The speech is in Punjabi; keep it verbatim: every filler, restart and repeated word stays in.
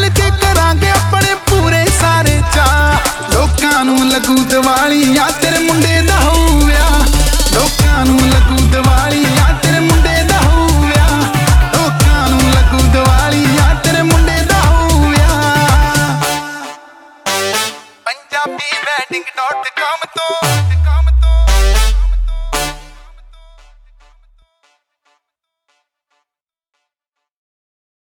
ਮਿਲ ਕੇ ਕਰਾਂਗੇ ਆਪਣੇ ਪੂਰੇ ਸਾਰੇ ਚਾਅ। ਲੋਕਾਂ ਨੂੰ ਲੱਗੂ ਦੀਵਾਲੀ ਆ ਤੇਰੇ ਮੁੰਡੇ ਦਾ ਹੋਊ ਵਿਆਹ, ਲੋਕਾਂ ਨੂੰ ਲੱਗੂ ਦੀਵਾਲੀ ਆ ਤੇਰੇ ਮੁੰਡੇ ਦਾ ਹੋਊ ਵਿਆਹ, ਲੋਕਾਂ ਨੂੰ ਲੱਗੂ ਦੀਵਾਲੀ ਆ ਤੇਰੇ ਮੁੰਡੇ ਦਾ ਹੋਊ ਵਿਆਹ। ਪੰਜਾਬੀ ਵੈਡਿੰਗ ਡਾਟ ਕਾਮ ਤੋਂ